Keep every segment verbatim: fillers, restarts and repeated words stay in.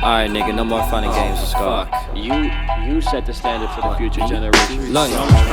Alright, nigga, no more fun and games. Let's go. Fuck. You, you set the standard for the future generation. Look.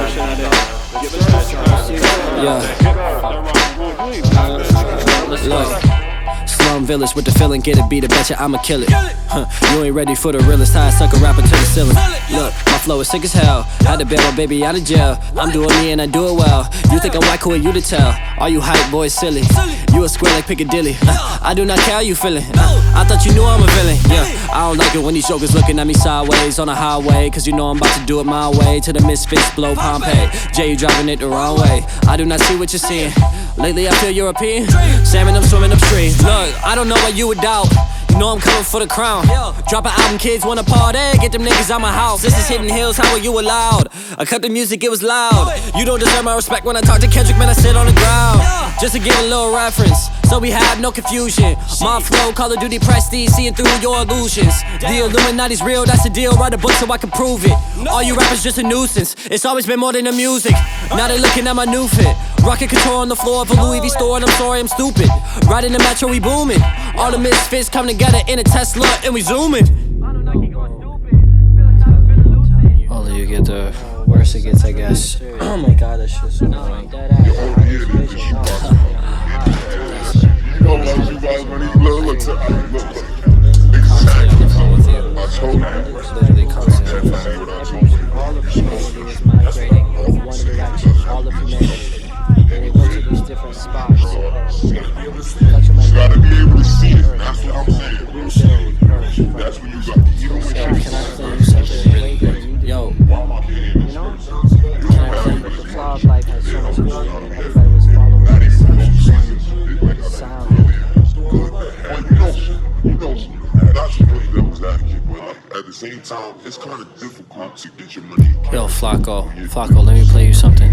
Let's Look. Slum Village with the feeling, get it, beat it, betcha I'ma kill it. Huh, you ain't ready for the realest, high suck a rapper to the ceiling. Look, my flow is sick as hell. Had to bail my baby out of jail. I'm doing me and I do it well. You think I'm white, who are you to tell? All you hype boys silly. You a square like Piccadilly. Uh, I do not care how you feeling. Uh, I thought you knew I'm a villain. Yeah, I don't like it when these jokers looking at me sideways on the highway. Cause you know I'm about to do it my way. To the misfits blow Pompeii. Jay, you driving it the wrong way. I do not see what you're seeing. Lately I feel European. Salmon, I'm swimming upstream. Look, I don't know why you would doubt. You know I'm coming for the crown. Drop an album, kids wanna party. Get them niggas out my house. This is Hidden Hills, how are you allowed? I cut the music, it was loud. You don't deserve my respect when I talk to Kendrick, man, I sit on the ground. Just to give a little reference, so we have no confusion. My flow, Call of Duty prestige, seeing through your illusions. The Illuminati's real, that's the deal. Write a book so I can prove it. All you rappers just a nuisance. It's always been more than the music. Now they looking at my new fit. Rocket Couture on the floor of a Louis V store, and I'm sorry I'm stupid. Riding the metro, we booming. All the misfits come together in a Tesla, and we zooming. Only you get the worse it gets, I guess. Oh my god, that shit's so annoying. Literally constant. All of humanity was migrating in one direction. All of humanity. And they went to these different spots. Gotta be able to see it. That's what I'm saying. That's when you got. You don't Can I tell you something way better than you do? Yo. You know? Can I tell you that the flaw of life has so much more and everybody was following the same sound. You know, that's what that was advocate, but like, at the same time, it's kind of difficult to get your money. Yo, Flacco, Flacco, let me play you something.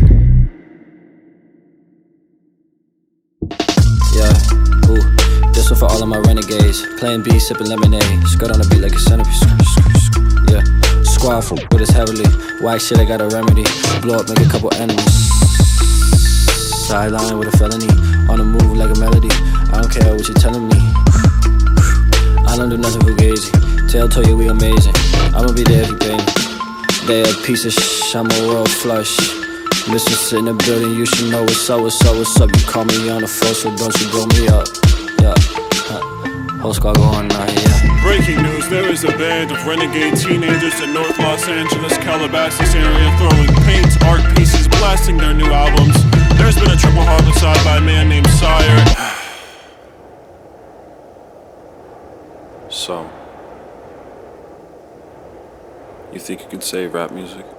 Yeah, ooh, this one for all of my renegades. Playing B, sipping lemonade. Skirt on the beat like a centipede. Yeah, squad for with us heavily. Whack shit, I got a remedy. Blow up, make a couple enemies. Sideline with a felony. On the move like a melody. I don't care what you're telling me. I don't do nothing fugazi. Tell told you we amazing. I'ma be there if you pay me. They a piece of shh, I'm a world flush. Mistress in the building, you should know what's up, what's up, what's up. You call me on the phone, so don't you blow me up. Yeah, huh. Whole squad go on now, yeah. Breaking news, there is a band of renegade teenagers in North Los Angeles, Calabasas area throwing paint, art pieces, blasting their new albums. There's been a triple homicide by a man named Sire. So, you think you can save rap music?